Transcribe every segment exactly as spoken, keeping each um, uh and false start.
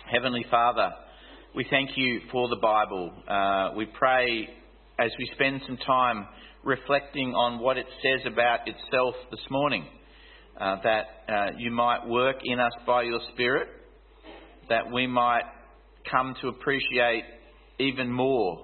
Heavenly Father, we thank you for the Bible. Uh, we pray as we spend some time reflecting on what it says about itself this morning, uh, that uh, you might work in us by your Spirit, that we might come to appreciate even more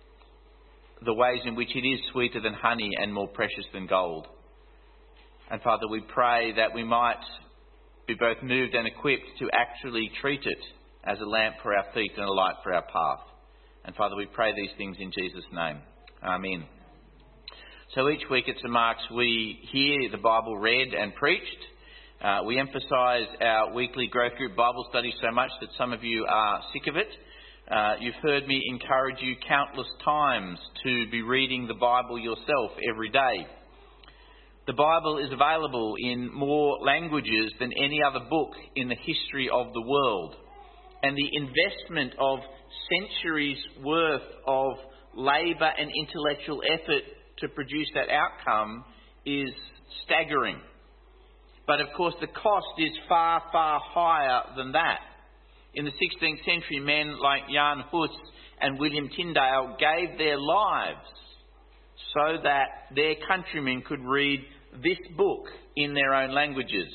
the ways in which it is sweeter than honey and more precious than gold. And Father, we pray that we might be both moved and equipped to actually treat it as a lamp for our feet and a light for our path. And Father, we pray these things in Jesus' name. Amen. So each week at St Mark's we hear the Bible read and preached. Uh, we emphasise our weekly growth group Bible study so much that some of you are sick of it. Uh, you've heard me encourage you countless times to be reading the Bible yourself every day. The Bible is available in more languages than any other book in the history of the world. And the investment of centuries worth of labour and intellectual effort to produce that outcome is staggering. But of course the cost is far, far higher than that. In the sixteenth century, men like Jan Hus and William Tyndale gave their lives so that their countrymen could read this book in their own languages.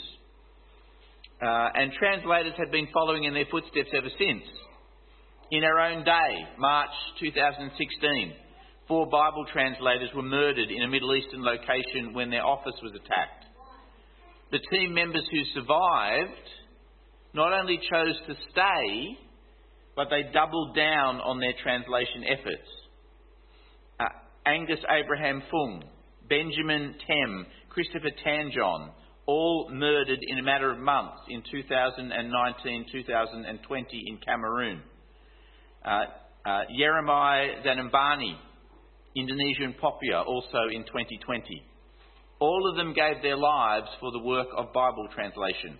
Uh, and translators have been following in their footsteps ever since. In our own day, March two thousand sixteen, four Bible translators were murdered in a Middle Eastern location when their office was attacked. The team members who survived not only chose to stay, but they doubled down on their translation efforts. Uh, Angus Abraham Fung, Benjamin Tem, Christopher Tanjon, all murdered in a matter of months in two thousand nineteen two thousand twenty in Cameroon. Uh, uh, Jeremiah Zanambani, Indonesian Papua, also in twenty twenty. All of them gave their lives for the work of Bible translation.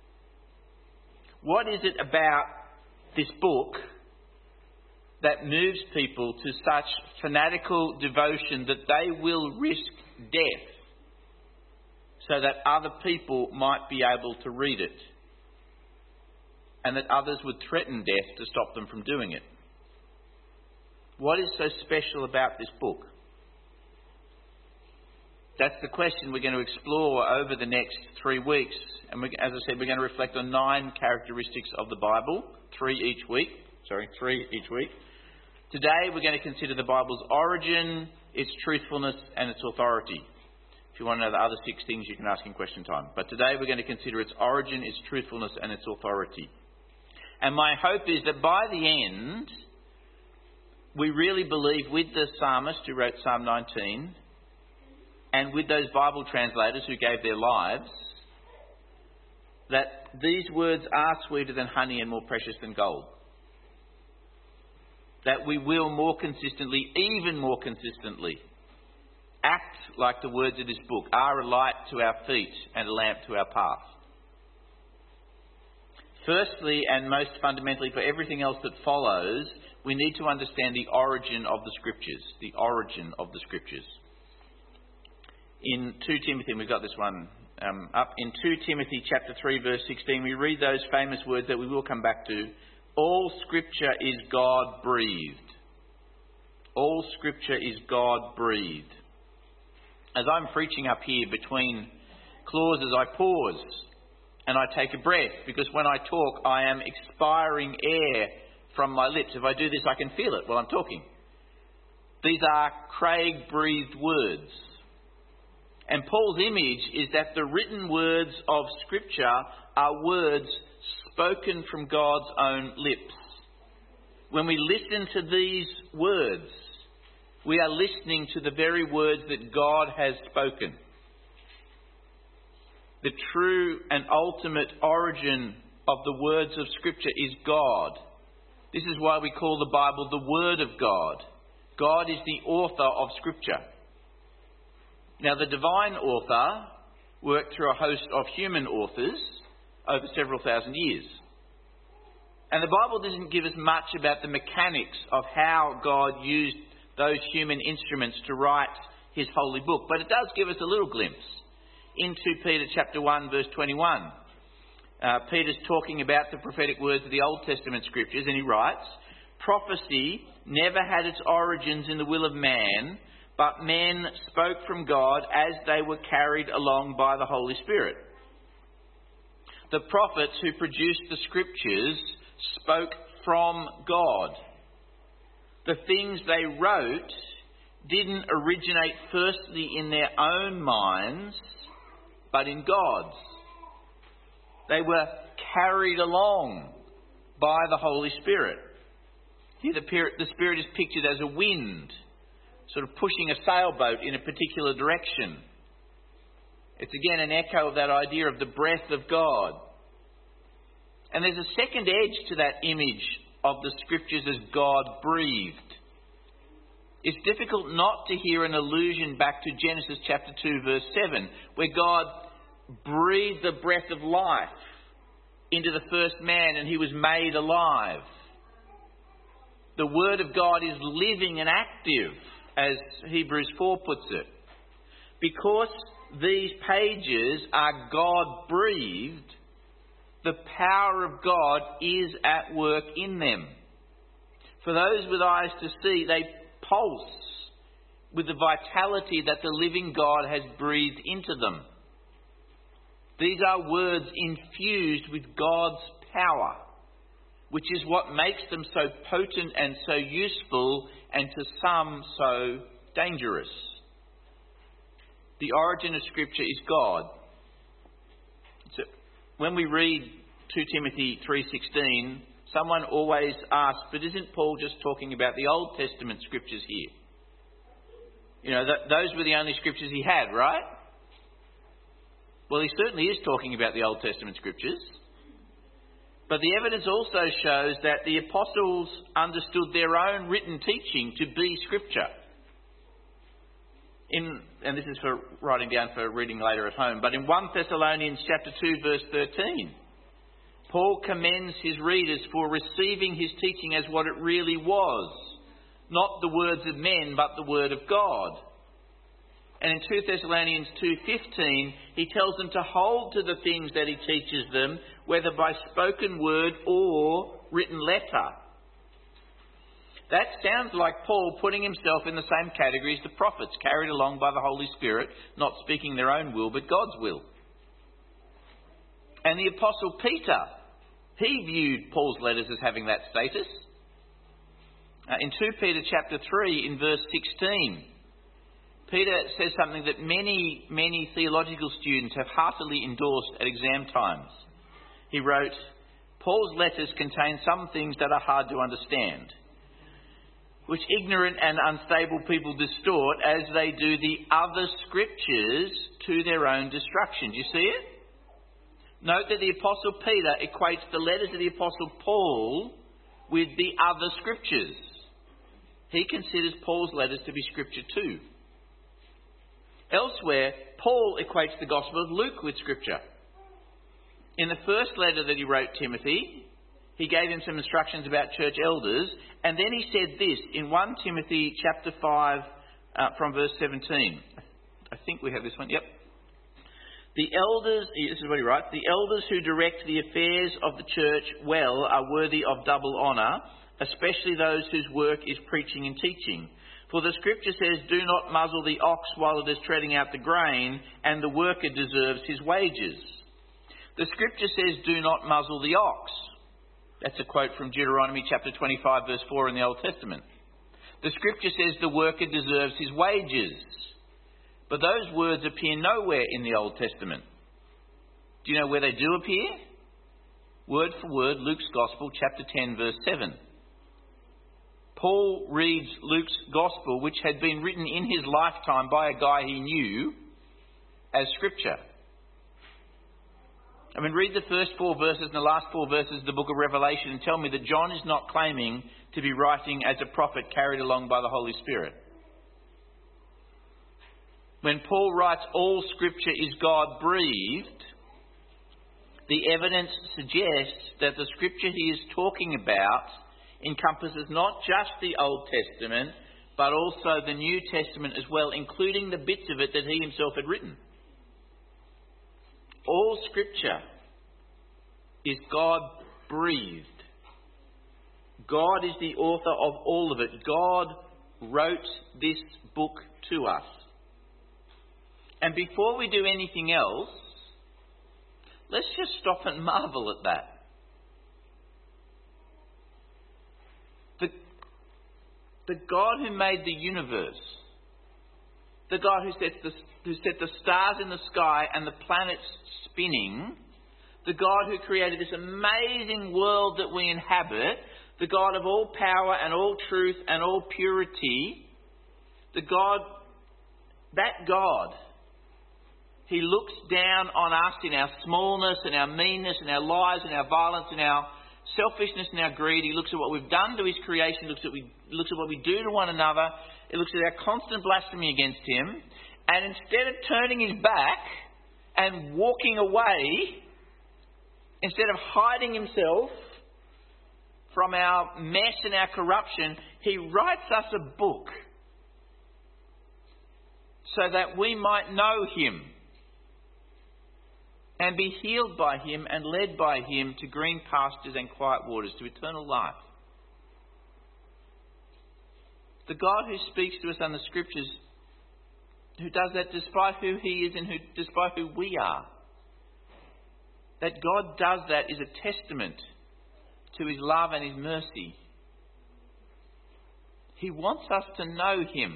What is it about this book that moves people to such fanatical devotion that they will risk death so that other people might be able to read it, and that others would threaten death to stop them from doing it? What is so special about this book? That's the question we're going to explore over the next three weeks. And we, as I said, we're going to reflect on nine characteristics of the Bible, three each week. Sorry, three each week. Today we're going to consider the Bible's origin, its truthfulness and its authority. If you want to know the other six things, you can ask in question time. But today we're going to consider its origin, its truthfulness and its authority. And my hope is that by the end, we really believe with the psalmist who wrote Psalm nineteen, and with those Bible translators who gave their lives, that these words are sweeter than honey and more precious than gold. That we will more consistently, even more consistently, act like the words of this book are a light to our feet and a lamp to our path. Firstly, and most fundamentally for everything else that follows, we need to understand the origin of the Scriptures. The origin of the Scriptures. In Second Timothy, we've got this one um, up. In Second Timothy chapter three, verse sixteen, we read those famous words that we will come back to. All Scripture is God-breathed. All Scripture is God-breathed. As I'm preaching up here between clauses, I pause and I take a breath, because when I talk, I am expiring air from my lips. If I do this, I can feel it while I'm talking. These are Craig-breathed words. And Paul's image is that the written words of Scripture are words spoken from God's own lips. When we listen to these words, we are listening to the very words that God has spoken. The true and ultimate origin of the words of Scripture is God. This is why we call the Bible the Word of God. God is the author of Scripture. Now, the divine author worked through a host of human authors over several thousand years. And the Bible doesn't give us much about the mechanics of how God used those human instruments to write his holy book. But it does give us a little glimpse in Second Peter chapter one, verse twenty-one. uh, Peter's talking about the prophetic words of the Old Testament scriptures, and he writes, "Prophecy never had its origins in the will of man, but men spoke from God as they were carried along by the Holy Spirit." The prophets who produced the scriptures spoke from God. The things they wrote didn't originate firstly in their own minds, but in God's. They were carried along by the Holy Spirit. Here the Spirit is pictured as a wind, sort of pushing a sailboat in a particular direction. It's again an echo of that idea of the breath of God. And there's a second edge to that image of the scriptures as God breathed. It's difficult not to hear an allusion back to Genesis chapter two verse seven, where God breathed the breath of life into the first man and he was made alive. The Word of God is living and active, as Hebrews four puts it. Because these pages are God-breathed, the power of God is at work in them. For those with eyes to see, they pulse with the vitality that the living God has breathed into them. These are words infused with God's power, which is what makes them so potent and so useful, and to some so dangerous. The origin of Scripture is God. So when we read two Timothy three sixteen, someone always asks, but isn't Paul just talking about the Old Testament Scriptures here? You know, th- those were the only Scriptures he had, right? Well, he certainly is talking about the Old Testament Scriptures. But the evidence also shows that the apostles understood their own written teaching to be Scripture. In, and this is for writing down for reading later at home, but in First Thessalonians chapter two verse thirteen, Paul commends his readers for receiving his teaching as what it really was, not the words of men, but the word of God. And in Second Thessalonians two fifteen, he tells them to hold to the things that he teaches them, whether by spoken word or written letter. That sounds like Paul putting himself in the same category as the prophets, carried along by the Holy Spirit, not speaking their own will, but God's will. And the Apostle Peter, he viewed Paul's letters as having that status. Uh, in Second Peter chapter three, in verse sixteen, Peter says something that many, many theological students have heartily endorsed at exam times. He wrote, "Paul's letters contain some things that are hard to understand, which ignorant and unstable people distort as they do the other scriptures to their own destruction." Do you see it? Note that the Apostle Peter equates the letters of the Apostle Paul with the other scriptures. He considers Paul's letters to be scripture too. Elsewhere, Paul equates the Gospel of Luke with scripture. In the first letter that he wrote Timothy, he gave him some instructions about church elders, and then he said this in First Timothy chapter five uh, from verse seventeen. I think we have this one, yep. The elders, this is what he writes, "The elders who direct the affairs of the church well are worthy of double honour, especially those whose work is preaching and teaching. For the scripture says, 'Do not muzzle the ox while it is treading out the grain, and the worker deserves his wages.' The scripture says, 'Do not muzzle the ox.'" That's a quote from Deuteronomy chapter twenty-five verse four in the Old Testament. The scripture says the worker deserves his wages. But those words appear nowhere in the Old Testament. Do you know where they do appear? Word for word, Luke's Gospel, chapter ten, verse seven. Paul reads Luke's Gospel, which had been written in his lifetime by a guy he knew, as Scripture. I mean, read the first four verses and the last four verses of the book of Revelation and tell me that John is not claiming to be writing as a prophet carried along by the Holy Spirit. When Paul writes all Scripture is God-breathed, the evidence suggests that the Scripture he is talking about encompasses not just the Old Testament, but also the New Testament as well, including the bits of it that he himself had written. All Scripture is God breathed. God is the author of all of it. God wrote this book to us. And before we do anything else, let's just stop and marvel at that. The, the God who made the universe, the God who set the, who set the stars in the sky and the planets spinning, the God who created this amazing world that we inhabit, the God of all power and all truth and all purity, the God, that God, He looks down on us in our smallness and our meanness and our lies and our violence and our selfishness and our greed. He looks at what we've done to His creation, looks at, we, looks at what we do to one another. It looks at our constant blasphemy against Him. And instead of turning His back and walking away, instead of hiding Himself from our mess and our corruption, He writes us a book so that we might know Him and be healed by Him and led by Him to green pastures and quiet waters, to eternal life. The God who speaks to us on the Scriptures, who does that despite who He is and who, despite who we are. That God does that is a testament to His love and His mercy. He wants us to know Him.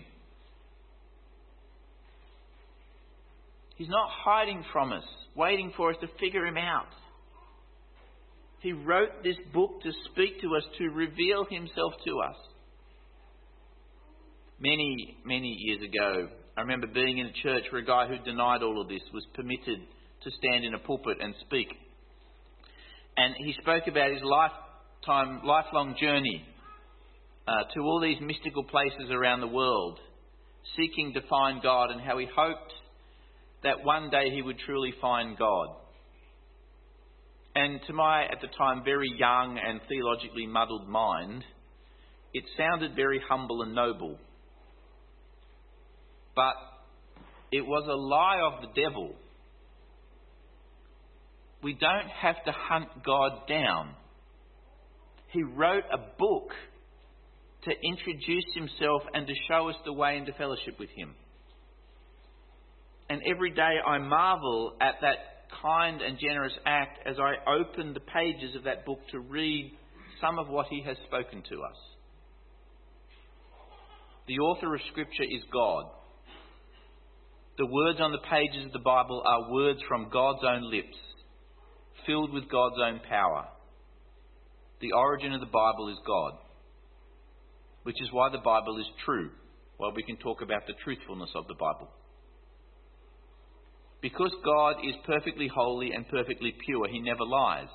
He's not hiding from us, waiting for us to figure Him out. He wrote this book to speak to us, to reveal Himself to us. Many, many years ago, I remember being in a church where a guy who denied all of this was permitted to stand in a pulpit and speak. And he spoke about his lifetime, lifelong journey uh, to all these mystical places around the world, seeking to find God, and how he hoped that one day he would truly find God. And to my, at the time, very young and theologically muddled mind, it sounded very humble and noble. But it was a lie of the devil. We don't have to hunt God down. He wrote a book to introduce Himself and to show us the way into fellowship with Him. And every day I marvel at that kind and generous act as I open the pages of that book to read some of what He has spoken to us. The author of Scripture is God. The words on the pages of the Bible are words from God's own lips, filled with God's own power. The origin of the Bible is God, which is why the Bible is true, while we can talk about the truthfulness of the Bible. Because God is perfectly holy and perfectly pure, He never lies.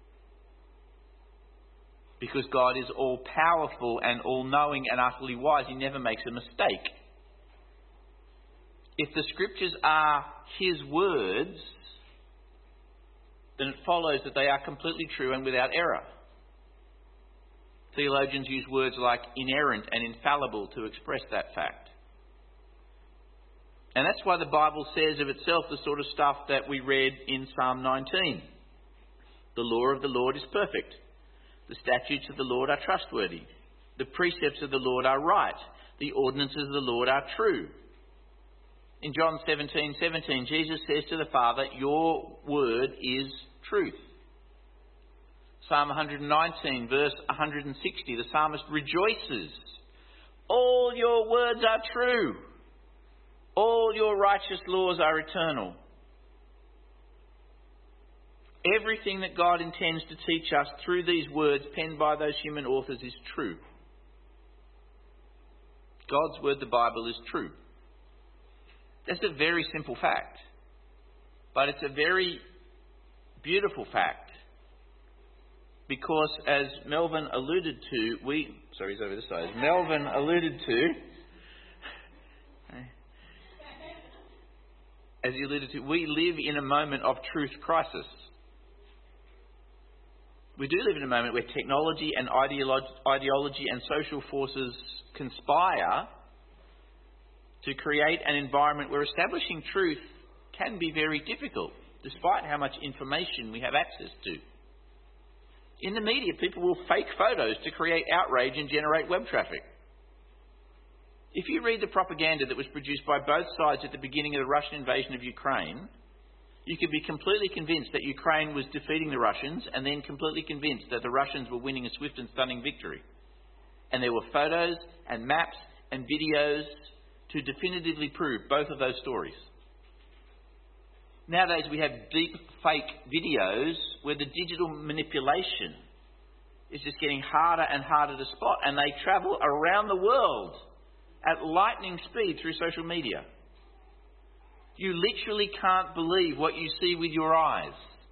Because God is all-powerful and all-knowing and utterly wise, He never makes a mistake. If the Scriptures are His words, then it follows that they are completely true and without error. Theologians use words like inerrant and infallible to express that fact. And that's why the Bible says of itself the sort of stuff that we read in Psalm nineteen. The law of the Lord is perfect. The statutes of the Lord are trustworthy. The precepts of the Lord are right. The ordinances of the Lord are true. In John seventeen seventeen, Jesus says to the Father, your word is truth. Psalm one nineteen, verse one sixty, the psalmist rejoices. All your words are true. All your righteous laws are eternal. Everything that God intends to teach us through these words penned by those human authors is true. God's word, the Bible, is true. That's a very simple fact. But it's a very beautiful fact. Because as Melvin alluded to, we... Sorry, he's over this side. As Melvin alluded to... As he alluded to, we live in a moment of truth crisis. We do live in a moment where technology and ideology, ideology and social forces conspire to create an environment where establishing truth can be very difficult, despite how much information we have access to. In the media, people will fake photos to create outrage and generate web traffic. If you read the propaganda that was produced by both sides at the beginning of the Russian invasion of Ukraine, you could be completely convinced that Ukraine was defeating the Russians, and then completely convinced that the Russians were winning a swift and stunning victory. And there were photos and maps and videos to definitively prove both of those stories. Nowadays we have deep fake videos where the digital manipulation is just getting harder and harder to spot, and they travel around the world at lightning speed through social media. You literally can't believe what you see with your eyes.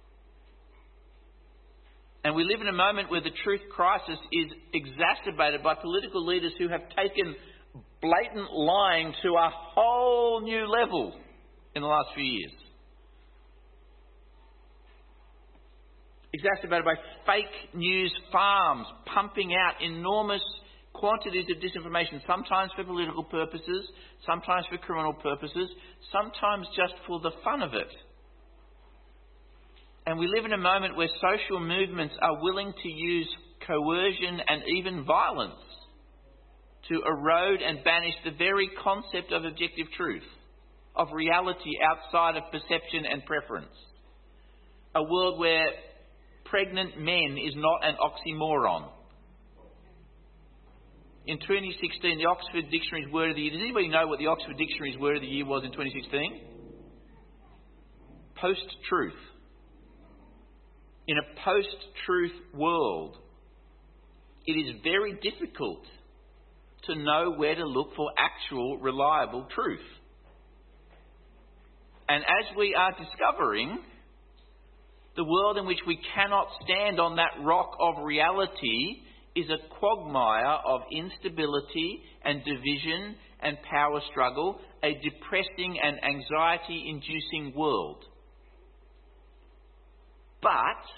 And we live in a moment where the truth crisis is exacerbated by political leaders who have taken blatant lying to a whole new level in the last few years. Exacerbated by fake news farms pumping out enormous quantities of disinformation, sometimes for political purposes, sometimes for criminal purposes, sometimes just for the fun of it. And we live in a moment where social movements are willing to use coercion and even violence to erode and banish the very concept of objective truth, of reality outside of perception and preference. A world where pregnant men is not an oxymoron. In twenty sixteen, the Oxford Dictionary's word of the year... Does anybody know what the Oxford Dictionary's word of the year was in twenty sixteen? Post-truth. In a post-truth world, it is very difficult to know where to look for actual, reliable truth. And as we are discovering, the world in which we cannot stand on that rock of reality is a quagmire of instability and division and power struggle, a depressing and anxiety-inducing world. But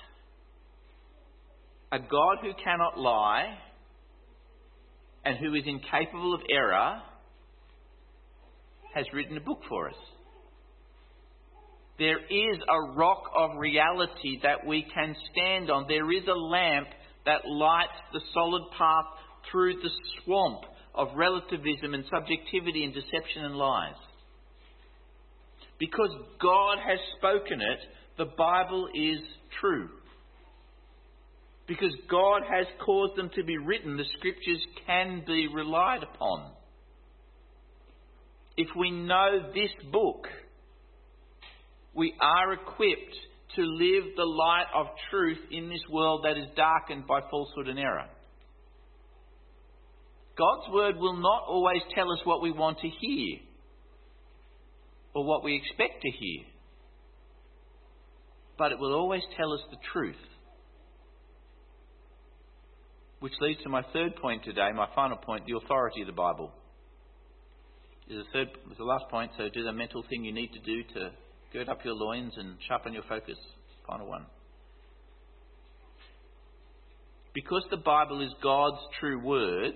a God who cannot lie and who is incapable of error has written a book for us. There is a rock of reality that we can stand on. There is a lamp that lights the solid path through the swamp of relativism and subjectivity and deception and lies. Because God has spoken it, the Bible is true. Because God has caused them to be written, the Scriptures can be relied upon. If we know this book, we are equipped to live the light of truth in this world that is darkened by falsehood and error. God's word will not always tell us what we want to hear or what we expect to hear, but it will always tell us the truth. Which leads to my third point today, my final point, the authority of the Bible. Is the third, is the last point, so do the mental thing you need to do to gird up your loins and sharpen your focus. Final one. Because the Bible is God's true word,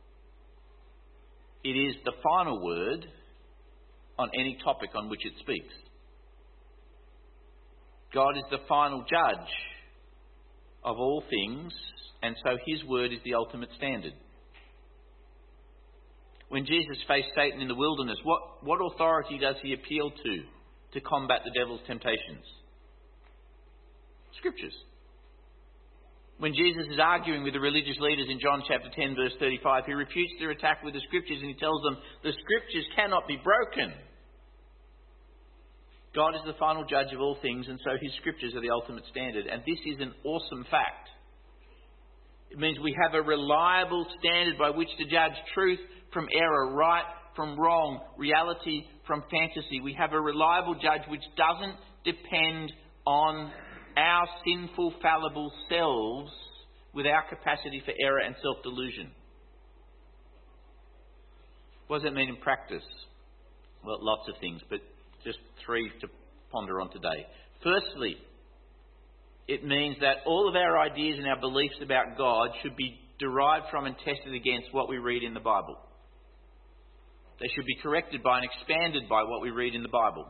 it is the final word on any topic on which it speaks. God is the final judge of all things, and so his word is the ultimate standard. When Jesus faced Satan in the wilderness, what, what authority does he appeal to to combat the devil's temptations? Scriptures. When Jesus is arguing with the religious leaders in John chapter ten verse thirty-five, he refutes their attack with the Scriptures and he tells them the Scriptures cannot be broken. God is the final judge of all things, and so his Scriptures are the ultimate standard. And this is an awesome fact. It means we have a reliable standard by which to judge truth from error, right from wrong, reality from fantasy. We have a reliable judge which doesn't depend on our sinful, fallible selves with our capacity for error and self-delusion. What does that mean in practice? Well, lots of things, but just three to ponder on today. Firstly, it means that all of our ideas and our beliefs about God should be derived from and tested against what we read in the Bible. They should be corrected by and expanded by what we read in the Bible.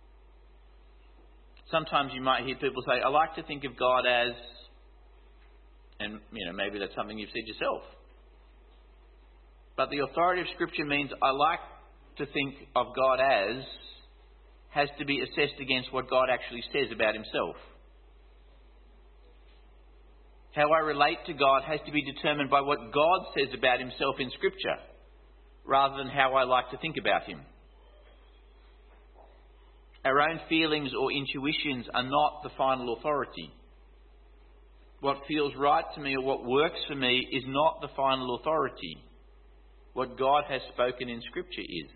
Sometimes you might hear people say, I like to think of God as And, you know, maybe that's something you've said yourself. But the authority of Scripture means I like to think of God as has to be assessed against what God actually says about himself. How I relate to God has to be determined by what God says about himself in Scripture, rather than how I like to think about him. Our own feelings or intuitions are not the final authority. What feels right to me or what works for me is not the final authority. What God has spoken in Scripture is.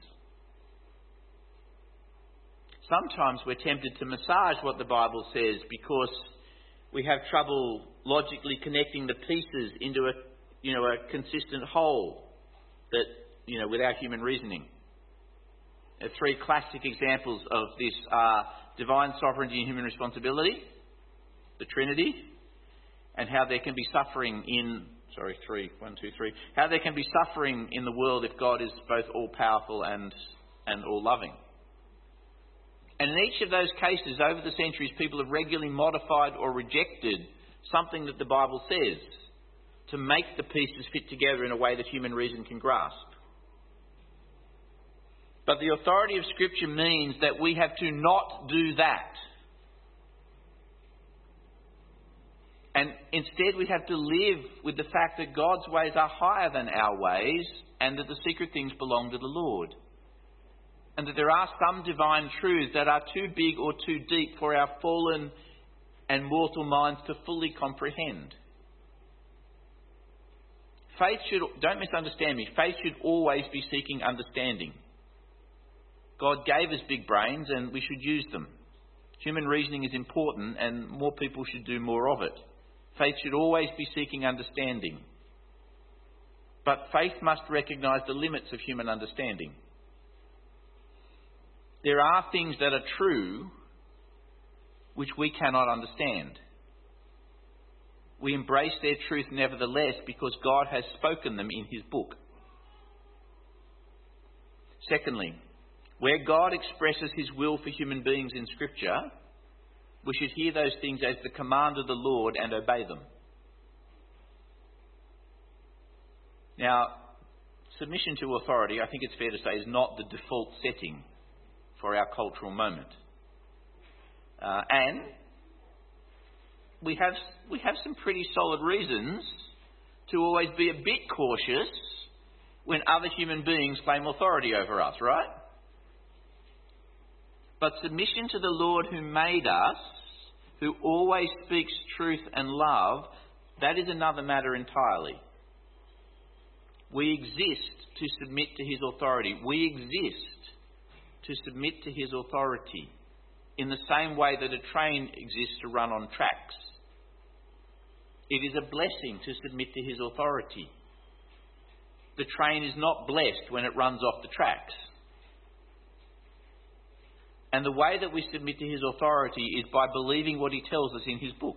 Sometimes we're tempted to massage what the Bible says because we have trouble logically connecting the pieces into a, you know, a consistent whole that, you know, without human reasoning. The three classic examples of this are divine sovereignty and human responsibility, the Trinity, and how there can be suffering in, sorry, three, one, two, three, how there can be suffering in the world if God is both all-powerful and, and all-loving. And in each of those cases, over the centuries, people have regularly modified or rejected something that the Bible says to make the pieces fit together in a way that human reason can grasp. But the authority of Scripture means that we have to not do that. And instead we have to live with the fact that God's ways are higher than our ways and that the secret things belong to the Lord. And that there are some divine truths that are too big or too deep for our fallen and mortal minds to fully comprehend. Faith should, don't misunderstand me, faith should always be seeking understanding. God gave us big brains and we should use them. Human reasoning is important and more people should do more of it. Faith should always be seeking understanding. But faith must recognise the limits of human understanding. There are things that are true which we cannot understand. We embrace their truth nevertheless because God has spoken them in his book. Secondly, where God expresses his will for human beings in Scripture, we should hear those things as the command of the Lord and obey them. Now, submission to authority, I think it's fair to say, is not the default setting for our cultural moment. Uh, and we have we have some pretty solid reasons to always be a bit cautious when other human beings claim authority over us, right? But submission to the Lord who made us, who always speaks truth and love, that is another matter entirely. We exist to submit to his authority. We exist to submit to his authority in the same way that a train exists to run on tracks. It is a blessing to submit to his authority. The train is not blessed when it runs off the tracks. And the way that we submit to his authority is by believing what he tells us in his book.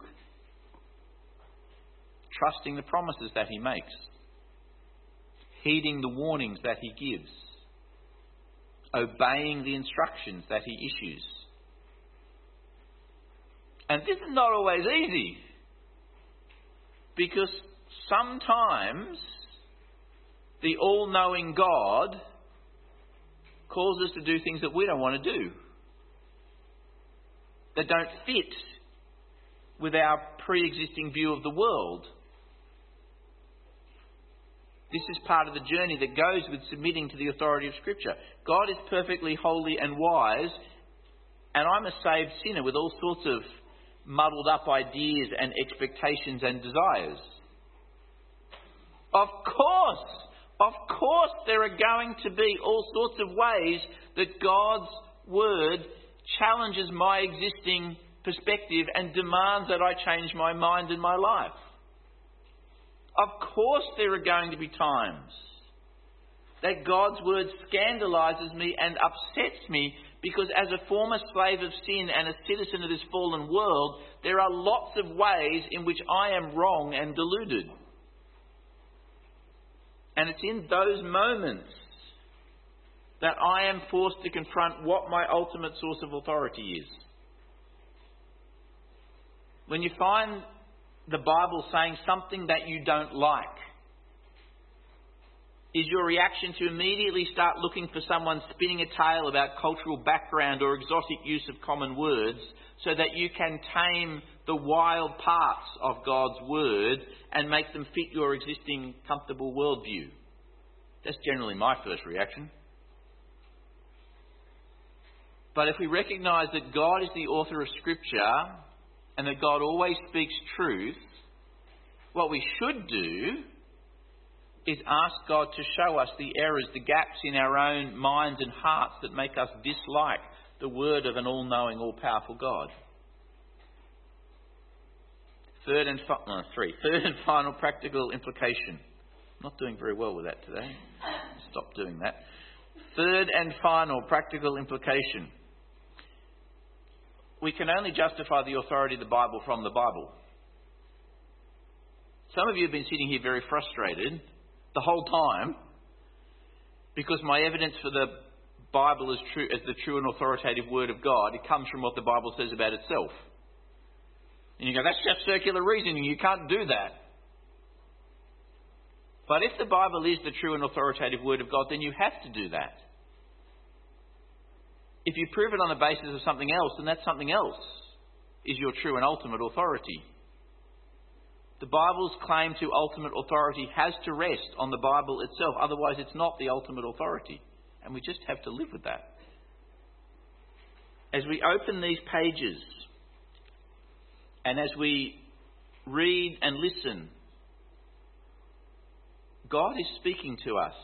Trusting the promises that he makes. Heeding the warnings that he gives. Obeying the instructions that he issues. And this is not always easy. Because sometimes the all-knowing God calls us to do things that we don't want to do. That don't fit with our pre-existing view of the world. This is part of the journey that goes with submitting to the authority of Scripture. God is perfectly holy and wise, and I'm a saved sinner with all sorts of muddled up ideas and expectations and desires. Of course, of course there are going to be all sorts of ways that God's Word challenges my existing perspective and demands that I change my mind and my life. Of course there are going to be times that God's Word scandalises me and upsets me because as a former slave of sin and a citizen of this fallen world, there are lots of ways in which I am wrong and deluded. And it's in those moments that I am forced to confront what my ultimate source of authority is. When you find the Bible saying something that you don't like? Is your reaction to immediately start looking for someone spinning a tale about cultural background or exotic use of common words so that you can tame the wild parts of God's word and make them fit your existing comfortable worldview? That's generally my first reaction. But if we recognise that God is the author of Scripture and that God always speaks truth, what we should do is ask God to show us the errors, the gaps in our own minds and hearts that make us dislike the word of an all-knowing, all-powerful God. Third and fi- no, three. Third and final practical implication. I'm not doing very well with that today. Stop doing that. Third and final practical implication. We can only justify the authority of the Bible from the Bible. Some of you have been sitting here very frustrated the whole time because my evidence for the Bible as true as the true and authoritative word of God, it comes from what the Bible says about itself. And you go, that's just circular reasoning, you can't do that. But if the Bible is the true and authoritative word of God, then you have to do that. If you prove it on the basis of something else, then that something else is your true and ultimate authority. The Bible's claim to ultimate authority has to rest on the Bible itself. Otherwise, it's not the ultimate authority. And we just have to live with that. As we open these pages and as we read and listen, God is speaking to us.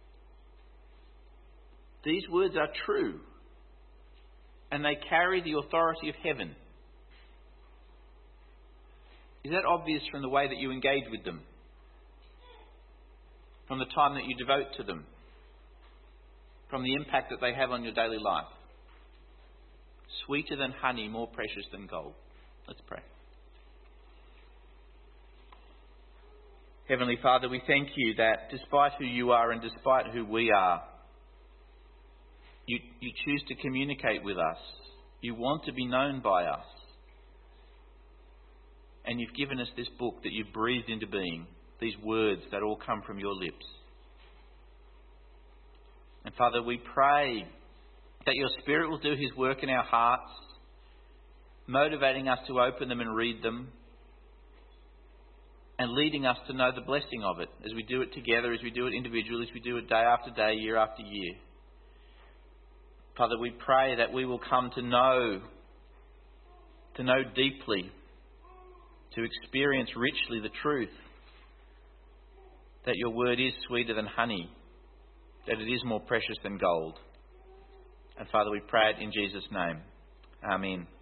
These words are true and they carry the authority of heaven. Is that obvious from the way that you engage with them? From the time that you devote to them? From the impact that they have on your daily life? Sweeter than honey, more precious than gold. Let's pray. Heavenly Father, we thank you that despite who you are and despite who we are, you, you choose to communicate with us. You want to be known by us. And you've given us this book that you've breathed into being, these words that all come from your lips. And Father, we pray that your Spirit will do his work in our hearts, motivating us to open them and read them, and leading us to know the blessing of it as we do it together, as we do it individually, as we do it day after day, year after year. Father, we pray that we will come to know, to know deeply, to experience richly the truth that your word is sweeter than honey, that it is more precious than gold. And Father, we pray it in Jesus' name. Amen.